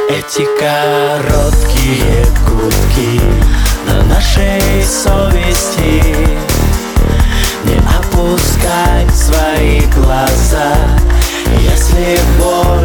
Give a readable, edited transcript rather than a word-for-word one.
Эти короткие гудки на нашей совести. Не опускай свои глаза, если боль